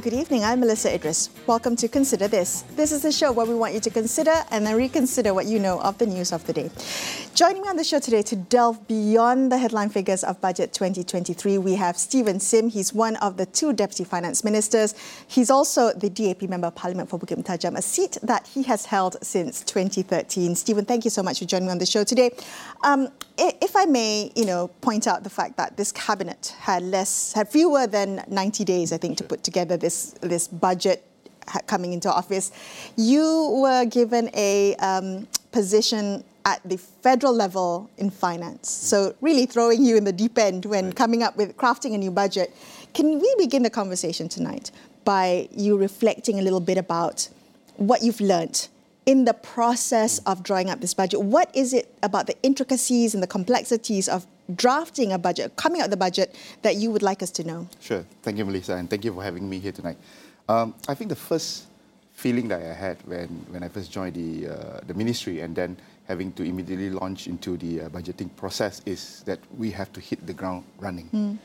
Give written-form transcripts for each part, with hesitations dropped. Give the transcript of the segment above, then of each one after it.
good evening. I'm Melissa Idris. Welcome to Consider This. This is a show where we want you to consider and then reconsider what you know of the news of the day. Joining me on the show today to delve beyond the headline figures of Budget 2023, we have Stephen Sim. He's one of the two Deputy Finance Ministers. He's also the DAP Member of Parliament for Bukit Mentajam, a seat that he has held since 2013. Stephen, thank you so much for joining me on the show today. If I may, point out the fact that this cabinet had fewer than 90 days, I think, to put together this budget coming into office. You were given a position at the federal level in finance. So really throwing you in the deep end when coming up with crafting a new budget. Can we begin the conversation tonight by you reflecting a little bit about what you've learnt in the process of drawing up this budget? What is it about the intricacies and the complexities of drafting a budget, coming out with the budget, that you would like us to know? Sure. Thank you, Melissa, and thank you for having me here tonight. I think the first feeling that I had when I first joined the ministry and then having to immediately launch into the budgeting process is that we have to hit the ground running.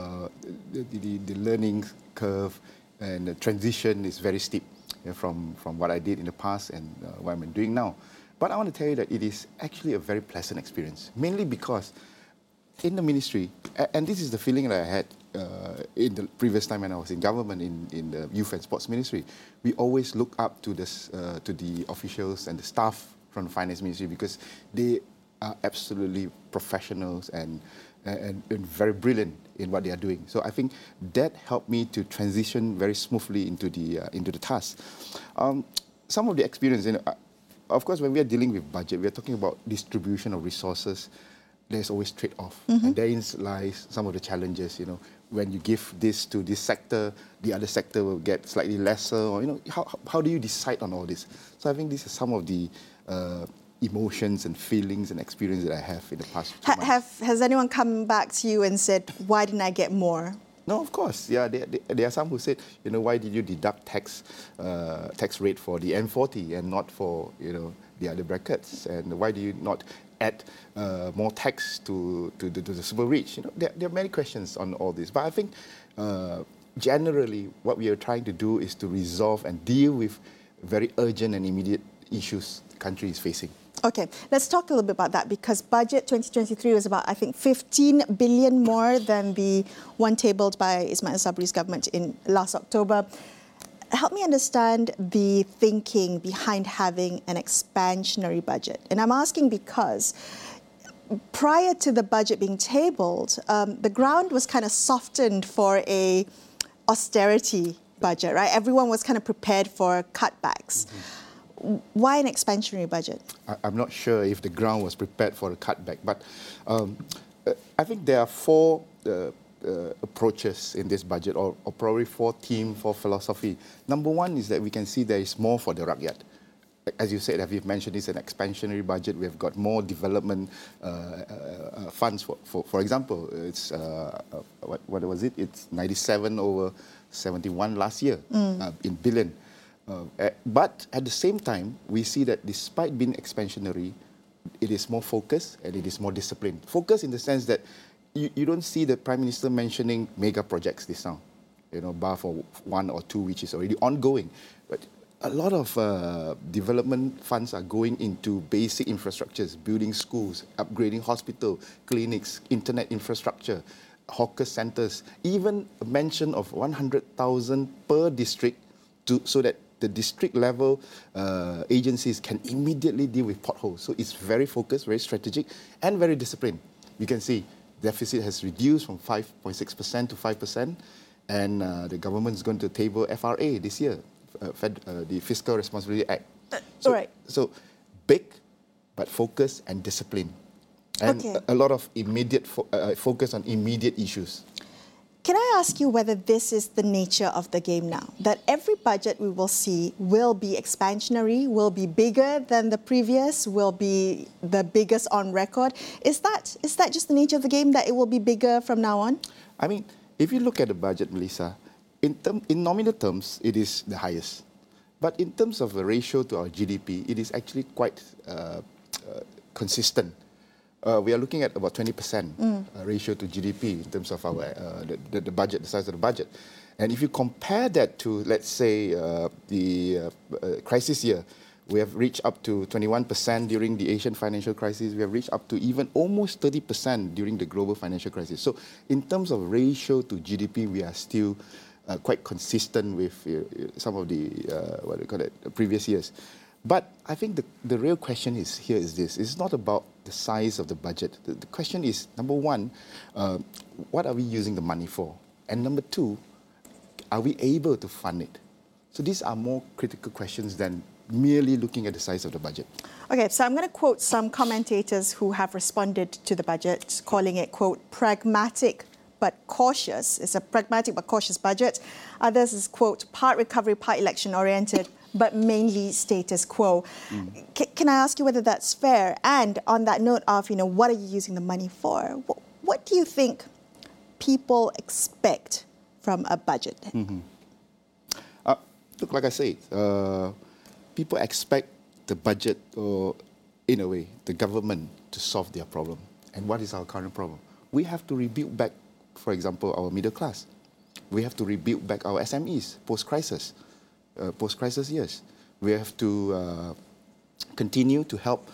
The learning curve and the transition is very steep from what I did in the past and what I'm doing now. But I want to tell you that it is actually a very pleasant experience, mainly because in the ministry, and this is the feeling that I had in the previous time when I was in government in the Youth and Sports Ministry, we always look up to the officials and the staff from the Finance Ministry because they are absolutely professionals and very brilliant in what they are doing. So I think that helped me to transition very smoothly into the task. Some of the experience, of course, when we are dealing with budget, we are talking about distribution of resources. There's always trade-off, and therein lies some of the challenges. When you give this to this sector, the other sector will get slightly lesser. Or how do you decide on all this? So I think this is some of the emotions and feelings and experience that I have in the past 2 months. Has anyone come back to you and said, why didn't I get more? No, of course. Yeah, there are some who said, why did you deduct tax rate for the M40 and not for, the other brackets? And why do you not add more tax to the super rich? There are many questions on all this. But I think generally what we are trying to do is to resolve and deal with very urgent and immediate issues the country is facing. Okay, let's talk a little bit about that because Budget 2023 was about, I think, 15 billion more than the one tabled by Ismail Sabri's government in last October. Help me understand the thinking behind having an expansionary budget. And I'm asking because prior to the budget being tabled, the ground was kind of softened for a austerity budget, right? Everyone was kind of prepared for cutbacks. Why an expansionary budget? I'm not sure if the ground was prepared for a cutback, but I think there are four approaches in this budget, or probably four themes, four philosophy. Number one is that we can see there is more for the rakyat. As you said, you've mentioned, it's an expansionary budget. We have got more development funds. For example, it's what was it? It's 97 over 71 last year in billion. But at the same time, we see that despite being expansionary, it is more focused and it is more disciplined. Focused in the sense that you don't see the Prime Minister mentioning mega projects this now, bar for one or two which is already ongoing. But a lot of development funds are going into basic infrastructures, building schools, upgrading hospital, clinics, internet infrastructure, hawker centres, even a mention of 100,000 per district so that the district level agencies can immediately deal with potholes. So it's very focused, very strategic, and very disciplined. You can see deficit has reduced from 5.6% to 5%, and the government is going to table FRA this year, the Fiscal Responsibility Act. So big, but focused and disciplined. And a lot of immediate focus on immediate issues. Can I ask you whether this is the nature of the game now? That every budget we will see will be expansionary, will be bigger than the previous, will be the biggest on record. Is that just the nature of the game, that it will be bigger from now on? I mean, if you look at the budget, Melissa, in nominal terms, it is the highest. But in terms of the ratio to our GDP, it is actually quite consistent. We are looking at about 20% ratio to GDP in terms of our the budget, the size of the budget. And if you compare that to, let's say, the crisis year, we have reached up to 21% during the Asian financial crisis. We have reached up to even almost 30% during the global financial crisis. So in terms of ratio to GDP, we are still quite consistent with some of the, previous years. But I think the real question is this. It's not about the size of the budget. The question is, number one, what are we using the money for? And number two, are we able to fund it? So these are more critical questions than merely looking at the size of the budget. Okay, so I'm going to quote some commentators who have responded to the budget, calling it, quote, pragmatic but cautious. It's a pragmatic but cautious budget. Others is, quote, part recovery, part election oriented, but mainly status quo. Can I ask you whether that's fair? And on that note of, what are you using the money for? What do you think people expect from a budget? Look, like I said, people expect the budget, or in a way, the government to solve their problem. And what is our current problem? We have to rebuild back, for example, our middle class. We have to rebuild back our SMEs post-crisis years. We have to continue to help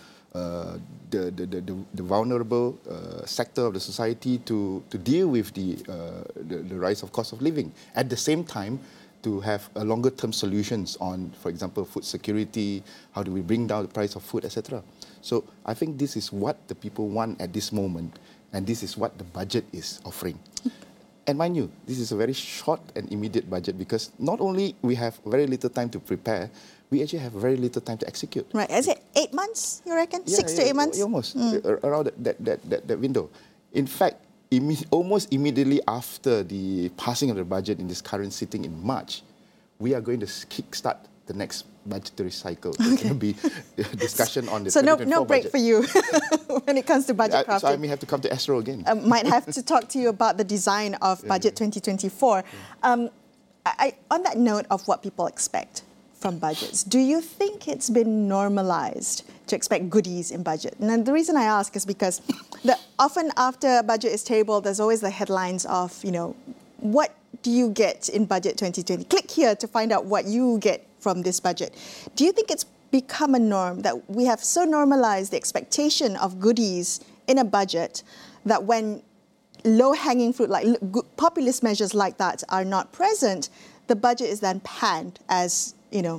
the vulnerable sector of the society to deal with the rise of cost of living. At the same time, to have a longer-term solutions on, for example, food security, how do we bring down the price of food, etc. So I think this is what the people want at this moment, and this is what the budget is offering. And mind you, this is a very short and immediate budget because not only we have very little time to prepare, we actually have very little time to execute. Right. Is it 8 months, you reckon? Yeah, 6 to 8 months? Almost, around that window. In fact, almost immediately after the passing of the budget in this current sitting in March, we are going to kickstart the next budgetary cycle. Okay. There's going to be discussion on the so no break budget. for you when it comes to budget crafting. So I may have to come to Astro again. Might have to talk to you about the design of Budget 2024. On that note of what people expect from budgets, do you think it's been normalized to expect goodies in budget? And the reason I ask is because often after a budget is tabled, there's always the headlines of, what do you get in Budget 2020? Click here to find out what you get from this budget. Do you think it's become a norm that we have so normalized the expectation of goodies in a budget that when low-hanging fruit, like populist measures like that are not present, the budget is then panned as,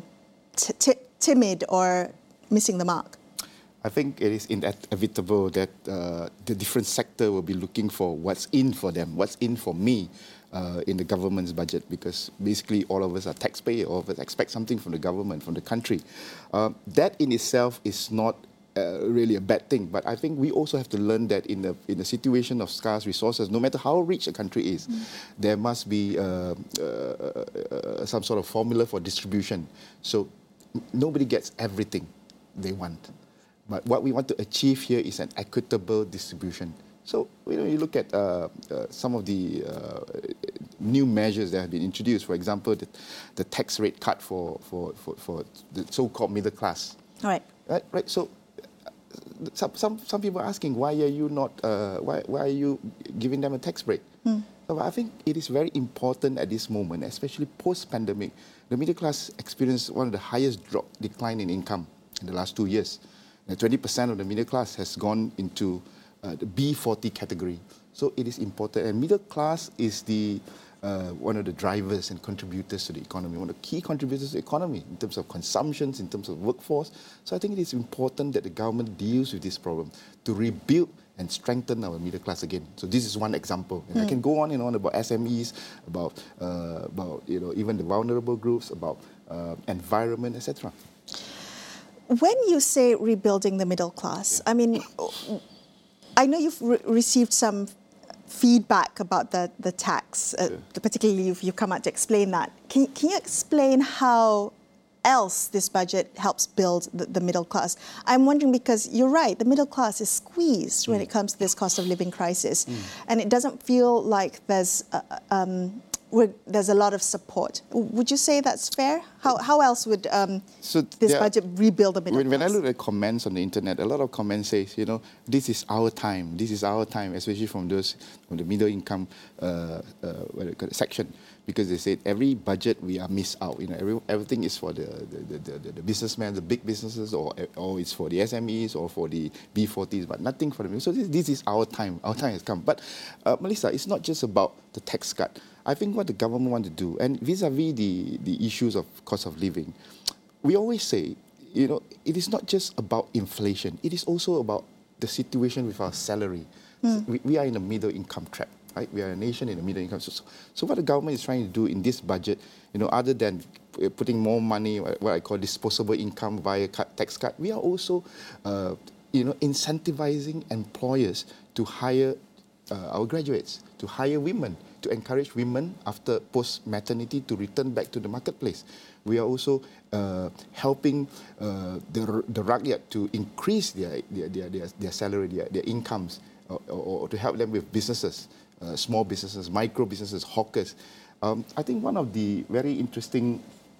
timid or missing the mark? I think it is inevitable that the different sector will be looking for what's in for them, what's in for me in the government's budget, because basically all of us are taxpayers, all of us expect something from the government, from the country. That in itself is not really a bad thing, but I think we also have to learn that in a situation of scarce resources, no matter how rich a country is, there must be some sort of formula for distribution. So nobody gets everything they want. But what we want to achieve here is an equitable distribution. So, you look at some of the new measures that have been introduced. For example, the tax rate cut for the so-called middle class. All right. Right. So, some people are asking, why are you not? Why are you giving them a tax break? So I think it is very important at this moment, especially post-pandemic. The middle class experienced one of the highest decline in income in the last 2 years. 20% of the middle class has gone into the B40 category. So it is important. And middle class is one of the drivers and contributors to the economy, one of the key contributors to the economy in terms of consumptions, in terms of workforce. So I think it is important that the government deals with this problem to rebuild and strengthen our middle class again. So this is one example. And I can go on and on about SMEs, about even the vulnerable groups, about environment, etc. When you say rebuilding the middle class, I mean, I know you've received some feedback about the tax, particularly you've come out to explain that. Can you explain how else this budget helps build the middle class? I'm wondering because you're right, the middle class is squeezed when it comes to this cost of living crisis. And it doesn't feel like there's there's a lot of support. Would you say that's fair? How else would this budget rebuild a middle class? When I look at comments on the internet, a lot of comments say, this is our time, especially from those from the middle income section, because they said every budget we are missed out. Everything is for the businessmen, the big businesses, or it's for the SMEs or for the B40s, but nothing for them. So this is our time. Our time has come. But Melissa, it's not just about the tax cut. I think what the government want to do, and vis-a-vis the issues of cost of living, we always say, it is not just about inflation. It is also about the situation with our salary. We are in a middle income trap. Right? We are a nation in the middle income. So what the government is trying to do in this budget, other than putting more money, what I call disposable income via tax cut, we are also, incentivizing employers to hire our graduates, to hire women, to encourage women after post-maternity to return back to the marketplace. We are also helping the rakyat to increase their salary, their incomes, or to help them with businesses. Small businesses, micro businesses, hawkers. I think one of the very interesting,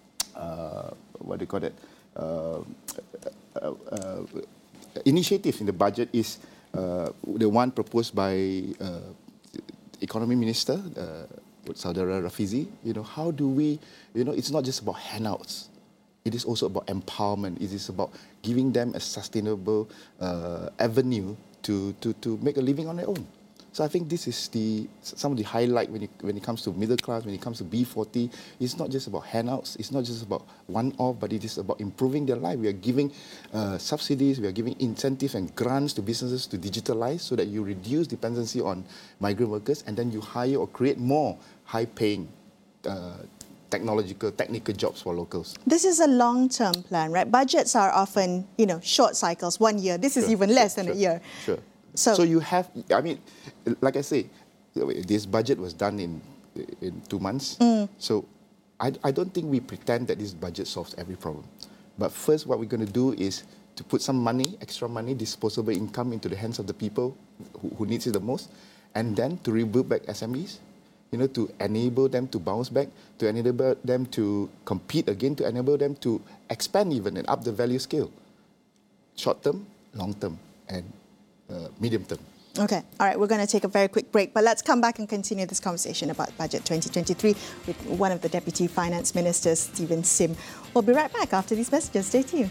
initiatives in the budget is the one proposed by Economy Minister, Saudara Rafizi. How do we, it's not just about handouts. It is also about empowerment. It is about giving them a sustainable avenue to make a living on their own. So I think this is some of the highlight when it comes to middle class, when it comes to B40. It's not just about handouts, it's not just about one-off, but it is about improving their life. We are giving subsidies, we are giving incentives and grants to businesses to digitalize so that you reduce dependency on migrant workers, and then you hire or create more high-paying technical jobs for locals. This is a long-term plan, right? Budgets are often, short cycles, 1 year. This is even less than a year. Sure. So you have, like I say, this budget was done in 2 months. So I don't think we pretend that this budget solves every problem. But first, what we're going to do is to put some money, extra money, disposable income into the hands of the people who needs it the most, and then to rebuild back SMEs, to enable them to bounce back, to enable them to compete again, to enable them to expand even and up the value scale. Short term, long term, and medium term. Okay, all right, we're going to take a very quick break, but let's come back and continue this conversation about Budget 2023 with one of the Deputy Finance Ministers, Steven Sim. We'll be right back after these messages. Stay tuned.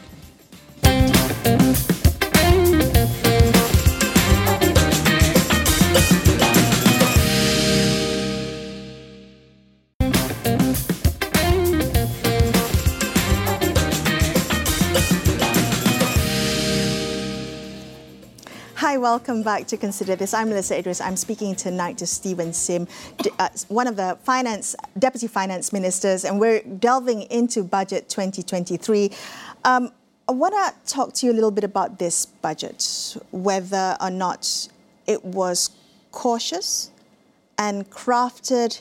Hi, welcome back to Consider This. I'm Melissa Idris. I'm speaking tonight to Steven Sim, one of the Deputy Finance Ministers, and we're delving into Budget 2023. I want to talk to you a little bit about this budget, whether or not it was cautious and crafted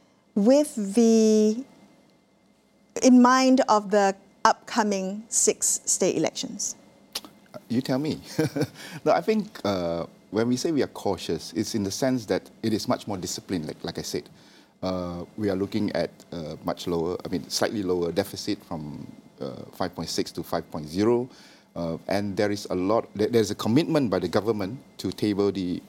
in mind of the upcoming 6 state elections. You tell me. No, I think when we say we are cautious, it's in the sense that it is much more disciplined, like I said. We are looking at slightly lower deficit from 5.6 to 5.0. And there's a commitment by the government to table the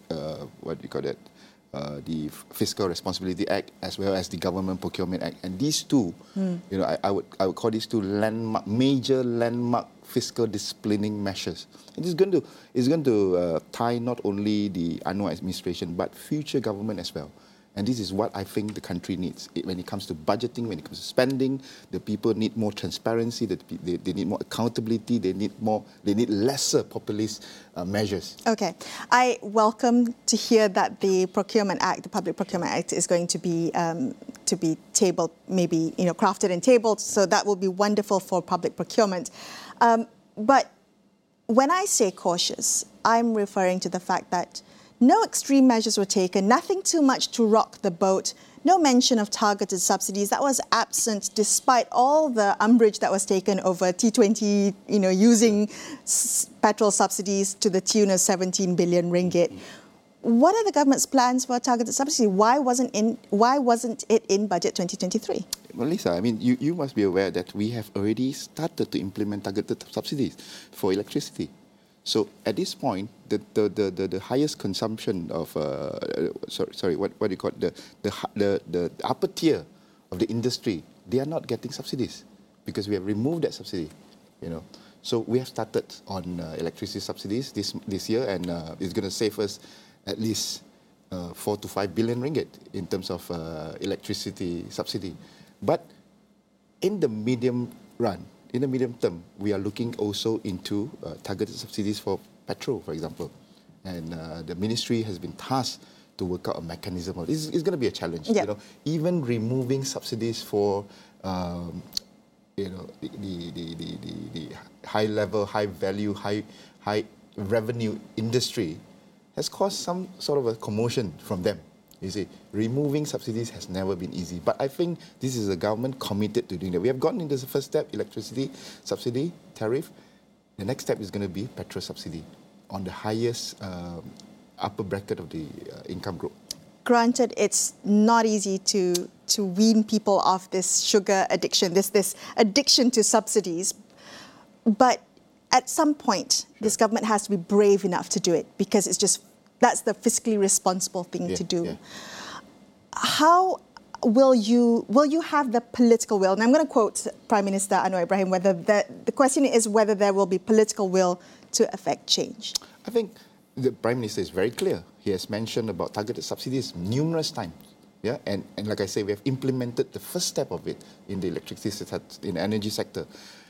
Fiscal Responsibility Act as well as the Government Procurement Act, and these two, I would call these two major landmark fiscal disciplining measures. It is going to tie not only the Anwar administration but future government as well. And this is what I think the country needs. When it comes to budgeting, when it comes to spending, the people need more transparency, they need more accountability, they need lesser populist measures. Okay. I welcome to hear that the Procurement Act, the Public Procurement Act, is going to be tabled, maybe crafted and tabled, so that will be wonderful for public procurement. But when I say cautious, I'm referring to the fact that no extreme measures were taken, nothing too much to rock the boat, no mention of targeted subsidies. That was absent despite all the umbrage that was taken over T20, using petrol subsidies to the tune of 17 billion ringgit. What are the government's plans for targeted subsidy? Why wasn't it in Budget 2023? Well, Lisa, I mean, you must be aware that we have already started to implement targeted subsidies for electricity. So at this point, the highest consumption of what do you call it? The upper tier of the industry, they are not getting subsidies because we have removed that subsidy. So we have started on electricity subsidies this year, and it's going to save us at least 4 to 5 billion ringgit in terms of electricity subsidy. But in the medium run, in the medium term, we are looking also into targeted subsidies for petrol, for example. And the ministry has been tasked to work out a mechanism. It's going to be a challenge. Yep. Even removing subsidies for the high level, high value, high revenue industry has caused some sort of a commotion from them. You see, removing subsidies has never been easy. But I think this is a government committed to doing that. We have gotten into the first step, electricity subsidy, tariff. The next step is going to be petrol subsidy on the highest upper bracket of the income group. Granted, it's not easy to wean people off this sugar addiction, this addiction to subsidies. But at some point, this government has to be brave enough to do it because that's the fiscally responsible thing to do. Yeah. How will you have the political will? And I'm going to quote Prime Minister Anwar Ibrahim, whether the question is whether there will be political will to affect change. I think the Prime Minister is very clear. He has mentioned about targeted subsidies numerous times. Yeah, and like I say, we have implemented the first step of it in the electricity in the energy sector.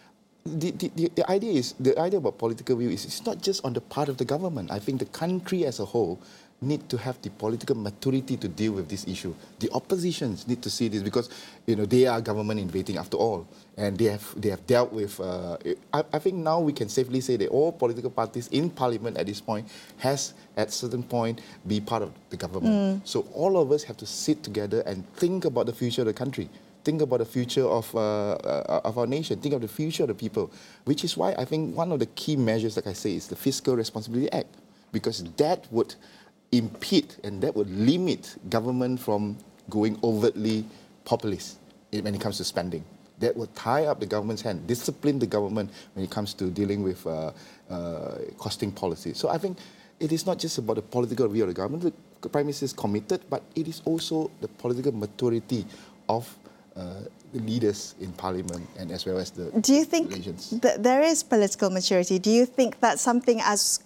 The idea about political will is it's not just on the part of the government. I think the country as a whole need to have the political maturity to deal with this issue. The oppositions need to see this because they are government in waiting after all, and they have dealt with. I think now we can safely say that all political parties in Parliament at this point has at certain point be part of the government. So all of us have to sit together and think about the future of the country. Think about the future of our nation. Think of the future of the people, which is why I think one of the key measures, like I say, is the Fiscal Responsibility Act, because that would impede and that would limit government from going overtly populist when it comes to spending. That would tie up the government's hand, discipline the government when it comes to dealing with costing policy. So I think it is not just about the political view of the government. The Prime Minister is committed, but it is also the political maturity of the leaders in Parliament and as well as the Do you think there is political maturity? Do you think that something as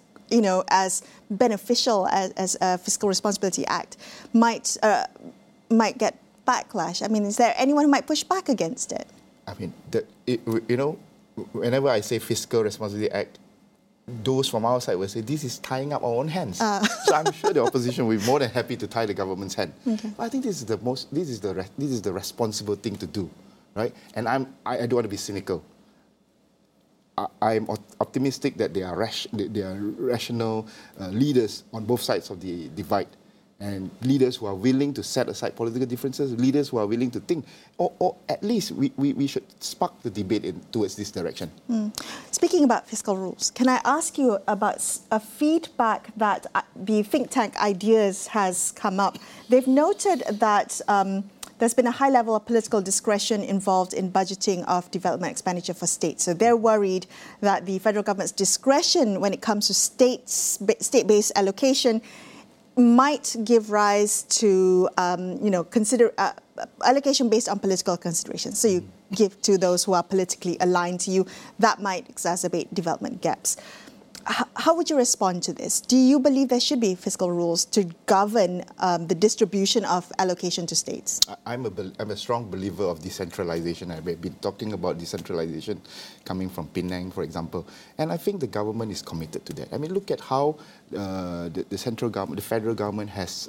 beneficial as a Fiscal Responsibility Act might get backlash? I mean, is there anyone who might push back against it? I mean, whenever I say Fiscal Responsibility Act, those from our side will say this is tying up our own hands. So I'm sure the opposition will be more than happy to tie the government's hand. Okay. But I think this is the responsible thing to do, right? And I don't want to be cynical. I'm optimistic that there are rational leaders on both sides of the divide, and leaders who are willing to set aside political differences, leaders who are willing to think, or at least we should spark the debate towards this direction. Speaking about fiscal rules, can I ask you about a feedback that the think tank Ideas has come up? They've noted that there's been a high level of political discretion involved in budgeting of development expenditure for states. So they're worried that the federal government's discretion when it comes to state-based allocation might give rise to, allocation based on political considerations. So you give to those who are politically aligned to you. That might exacerbate development gaps. How would you respond to this? Do you believe there should be fiscal rules to govern the distribution of allocation to states? I'm a strong believer of decentralization. I've been talking about decentralization coming from Penang, for example. And I think the government is committed to that. I mean, look at how the central government, the federal government has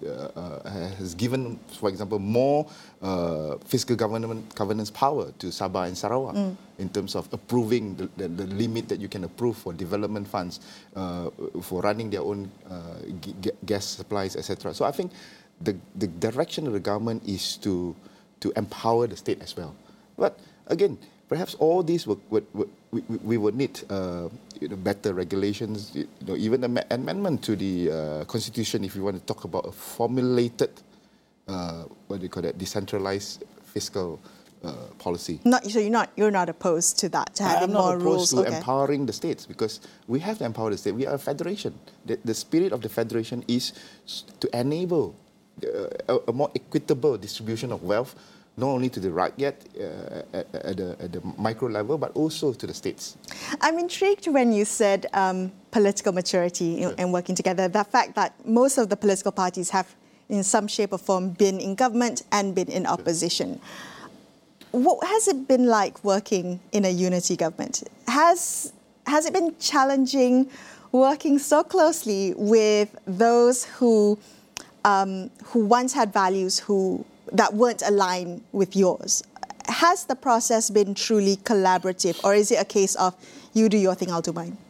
given, for example, more fiscal governance power to Sabah and Sarawak in terms of approving the limit that you can approve for development funds, for running their own gas supplies, etc. So I think the direction of the government is to empower the state as well. But again, perhaps all these would we would need better regulations, even an amendment to the constitution if you want to talk about a formulated, what do you call that, decentralized fiscal policy. So you're not opposed to that, to having more rules? I'm not opposed to empowering the states, because we have to empower the state. We are a federation. The spirit of the federation is to enable a more equitable distribution of wealth, not only to the right yet at the micro level, but also to the states. I'm intrigued when you said political maturity and working together. The fact that most of the political parties have, in some shape or form, been in government and been in opposition. What has it been like working in a unity government? Has it been challenging working so closely with those who once had values that weren't aligned with yours? Has the process been truly collaborative, or is it a case of you do your thing, I'll do mine?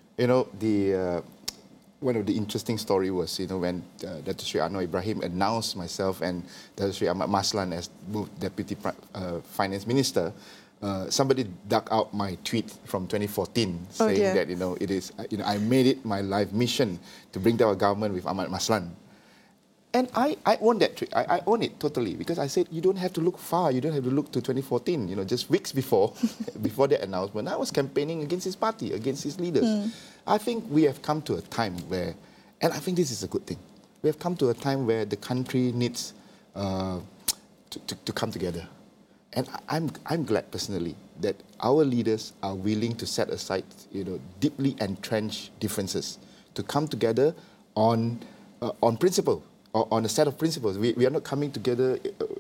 One of the interesting story was, when Dato' Sri Anwar Ibrahim announced myself and Dato' Sri Ahmad Maslan as Deputy Finance Minister, somebody dug out my tweet from 2014 saying that, it is, I made it my life mission to bring down a government with Ahmad Maslan. And I own that tweet. I own it totally, because I said, you don't have to look far. You don't have to look to 2014. Just weeks before that announcement, I was campaigning against his party, against his leaders. I think we have come to a time where, and I think this is a good thing, we have come to a time where the country needs to come together. And I'm glad personally that our leaders are willing to set aside, deeply entrenched differences, to come together on principle, or on a set of principles. We are not coming together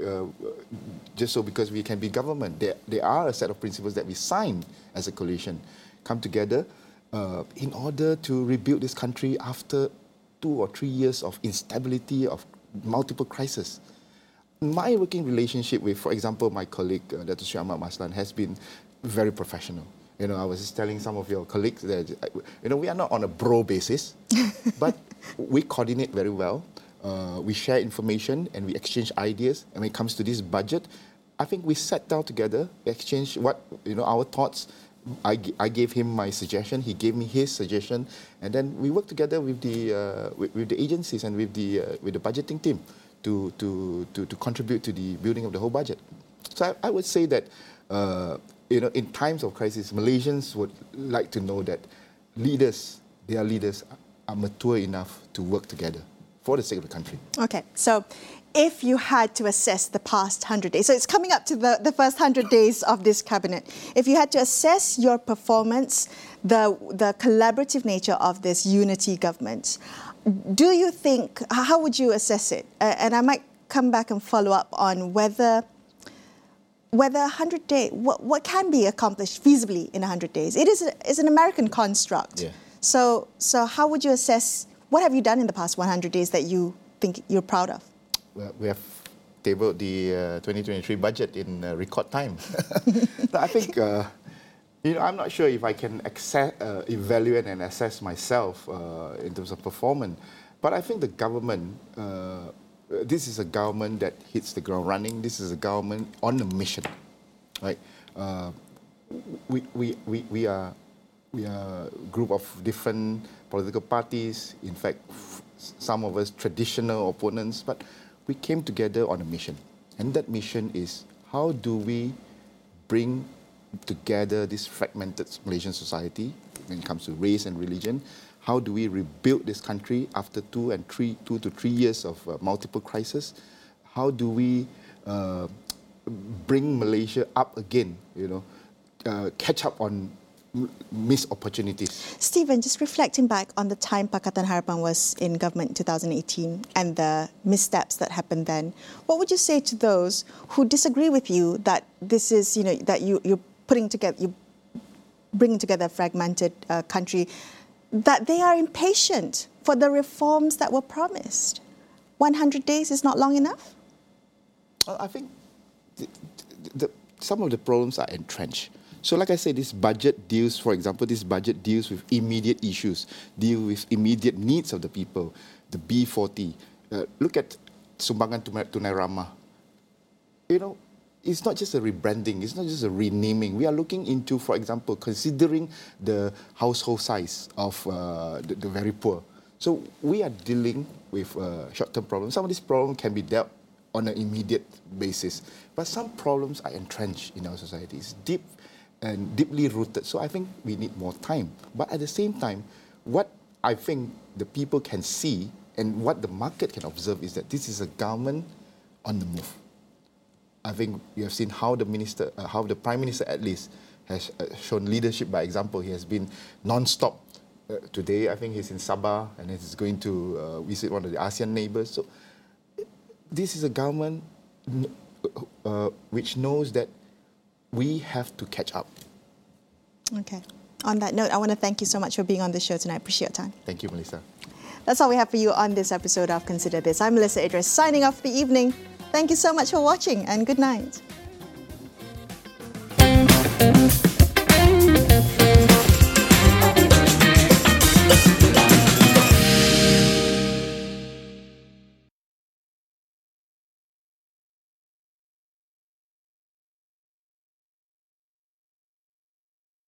just so because we can be government. There are a set of principles that we signed as a coalition, come together in order to rebuild this country after 2 or 3 years of instability, of multiple crises. My working relationship with, for example, my colleague, Dato' Sri Ahmad Maslan, has been very professional. I was just telling some of your colleagues that, we are not on a bro basis, but we coordinate very well. We share information and we exchange ideas. And when it comes to this budget, I think we sat down together, exchange our thoughts. I gave him my suggestion, he gave me his suggestion, and then we worked together with the agencies and with the budgeting team to contribute to the building of the whole budget. So I would say that in times of crisis, Malaysians would like to know that their leaders are mature enough to work together for the sake of the country. Okay, so if you had to assess the past 100 days, so it's coming up to the first 100 days of this cabinet, if you had to assess your performance, the collaborative nature of this unity government, do you think, how would you assess it? And I might come back and follow up on whether 100 days, what can be accomplished feasibly in 100 days? It is an American construct. Yeah. So how would you assess, what have you done in the past 100 days that you think you're proud of? Well, we have tabled the 2023 budget in record time. I think, I'm not sure if I can evaluate and assess myself in terms of performance, but I think the government, this is a government that hits the ground running. This is a government on a mission, right? We are a group of different political parties. In fact, some of us traditional opponents, but we came together on a mission. And that mission is, how do we bring together this fragmented Malaysian society when it comes to race and religion? How do we rebuild this country after 2 to 3 years of multiple crises? How do we bring Malaysia up again, catch up on missed opportunities? Stephen, just reflecting back on the time Pakatan Harapan was in government in 2018 and the missteps that happened then, what would you say to those who disagree with you that this is, that you're bringing together a fragmented country, that they are impatient for the reforms that were promised? 100 days is not long enough? I think some of the problems are entrenched. So like I said, this budget deals, for example, with immediate issues, deal with immediate needs of the people, the B40. Look at Sumbangan Tunai Ramah. it's not just a rebranding, it's not just a renaming. We are looking into, for example, considering the household size of the very poor. So we are dealing with short-term problems. Some of these problems can be dealt on an immediate basis, but some problems are entrenched in our society. It's deep and deeply rooted. So I think we need more time. But at the same time, what I think the people can see and what the market can observe is that this is a government on the move. I think you have seen how the Prime Minister at least has shown leadership by example. He has been non-stop. Today, I think he's in Sabah and he's going to visit one of the ASEAN neighbours. So this is a government which knows that we have to catch up. Okay. On that note, I want to thank you so much for being on the show tonight. Appreciate your time. Thank you, Melissa. That's all we have for you on this episode of Consider This. I'm Melissa Idris, signing off for the evening. Thank you so much for watching and good night.